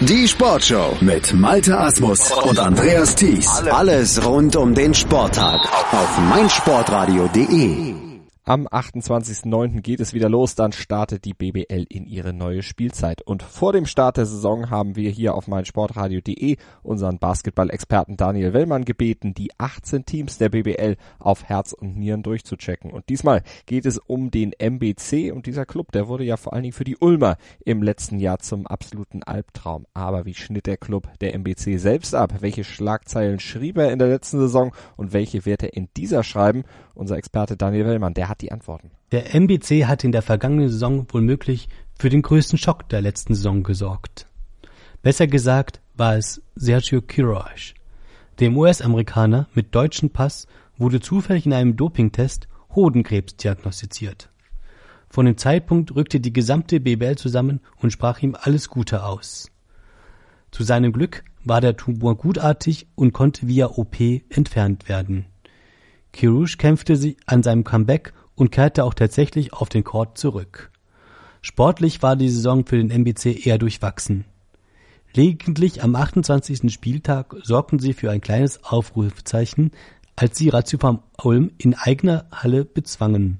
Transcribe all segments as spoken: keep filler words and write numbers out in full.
Die Sportshow mit Malte Asmus und Andreas Thies. Alles rund um den Sporttag auf meinsportradio punkt de. Am achtundzwanzigsten neunten geht es wieder los, dann startet die B B L in ihre neue Spielzeit. Und vor dem Start der Saison haben wir hier auf meinsportradio punkt de unseren Basketball-Experten Daniel Wellmann gebeten, die achtzehn Teams der B B L auf Herz und Nieren durchzuchecken. Und diesmal geht es um den M B C, und dieser Club, der wurde ja vor allen Dingen für die Ulmer im letzten Jahr zum absoluten Albtraum. Aber wie schnitt der Club der M B C selbst ab? Welche Schlagzeilen schrieb er in der letzten Saison und welche wird er in dieser schreiben? Unser Experte Daniel Wellmann, der hat die Antworten. Der M B C hat in der vergangenen Saison womöglich für den größten Schock der letzten Saison gesorgt. Besser gesagt war es Sergio Quiroz. Dem U S-Amerikaner mit deutschem Pass wurde zufällig in einem Dopingtest Hodenkrebs diagnostiziert. Von dem Zeitpunkt rückte die gesamte B B L zusammen und sprach ihm alles Gute aus. Zu seinem Glück war der Tumor gutartig und konnte via O P entfernt werden. Quiroz kämpfte sich an seinem Comeback und kehrte auch tatsächlich auf den Court zurück. Sportlich war die Saison für den M B C eher durchwachsen. Lediglich am achtundzwanzigsten Spieltag sorgten sie für ein kleines Aufrufzeichen, als sie Ratiofarm Ulm in eigener Halle bezwangen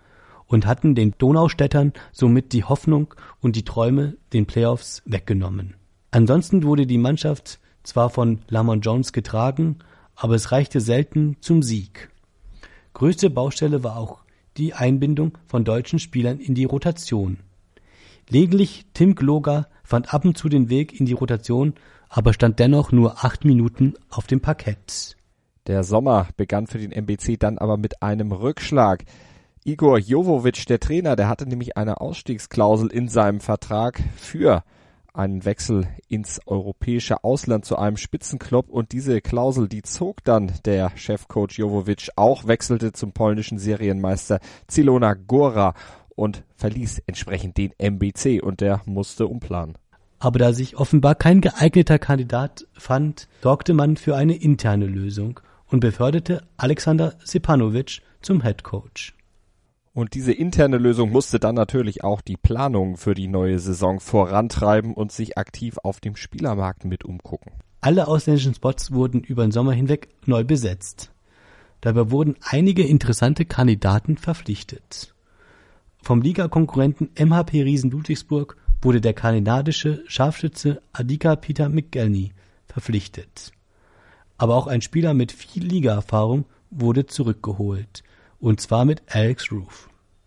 und hatten den Donaustädtern somit die Hoffnung und die Träume den Playoffs weggenommen. Ansonsten wurde die Mannschaft zwar von Lamont Jones getragen, aber es reichte selten zum Sieg. Größte Baustelle war auch die Einbindung von deutschen Spielern in die Rotation. Lediglich Tim Gloger fand ab und zu den Weg in die Rotation, aber stand dennoch nur acht Minuten auf dem Parkett. Der Sommer begann für den M B C dann aber mit einem Rückschlag. Igor Jovovic, der Trainer, der hatte nämlich eine Ausstiegsklausel in seinem Vertrag für einen Wechsel ins europäische Ausland zu einem Spitzenclub, und diese Klausel, die zog dann der Chefcoach Jovovic auch, wechselte zum polnischen Serienmeister Zielona Góra und verließ entsprechend den M B C, und der musste umplanen. Aber da sich offenbar kein geeigneter Kandidat fand, sorgte man für eine interne Lösung und beförderte Alexander Sepanovic zum Headcoach. Und diese interne Lösung musste dann natürlich auch die Planung für die neue Saison vorantreiben und sich aktiv auf dem Spielermarkt mit umgucken. Alle ausländischen Spots wurden über den Sommer hinweg neu besetzt. Dabei wurden einige interessante Kandidaten verpflichtet. Vom Ligakonkurrenten M H P Riesen Ludwigsburg wurde der kanadische Scharfschütze Adika Peter McElney verpflichtet. Aber auch ein Spieler mit viel Ligaerfahrung wurde zurückgeholt. Und zwar mit Alex Roof.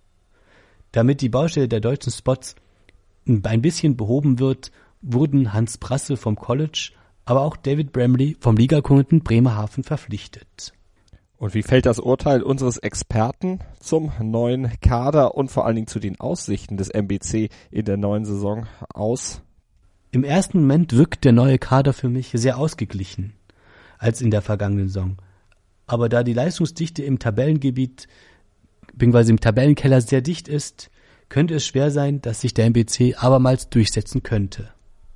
Damit die Baustelle der deutschen Spots ein bisschen behoben wird, wurden Hans Brasse vom College, aber auch David Bramley vom Ligakonkurrenten Bremerhaven verpflichtet. Und wie fällt das Urteil unseres Experten zum neuen Kader und vor allen Dingen zu den Aussichten des M B C in der neuen Saison aus? Im ersten Moment wirkt der neue Kader für mich sehr ausgeglichen als in der vergangenen Saison. Aber da die Leistungsdichte im Tabellengebiet bzw. im Tabellenkeller sehr dicht ist, könnte es schwer sein, dass sich der M B C abermals durchsetzen könnte.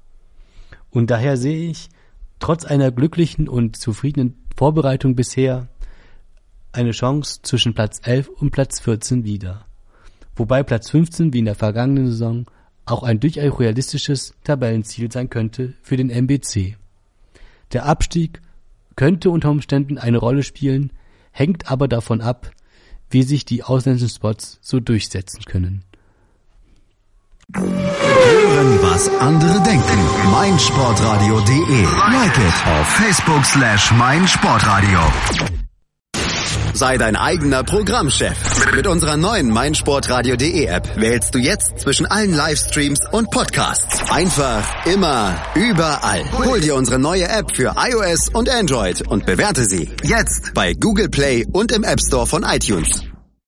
Und daher sehe ich, trotz einer glücklichen und zufriedenen Vorbereitung bisher, eine Chance zwischen Platz elf und Platz vierzehn wieder. Wobei Platz fünfzehn wie in der vergangenen Saison auch ein durchaus realistisches Tabellenziel sein könnte für den M B C. Der Abstieg könnte unter Umständen eine Rolle spielen, hängt aber davon ab, wie sich die ausländischen Spots so durchsetzen können. Hören, was andere denken. meinsportradio punkt de. Like it auf Facebook slash meinsportradio. Sei dein eigener Programmchef. Mit unserer neuen meinsportradio punkt de App wählst du jetzt zwischen allen Livestreams und Podcasts. Einfach, immer, überall. Hol dir unsere neue App für iOS und Android und bewerte sie jetzt bei Google Play und im App Store von iTunes.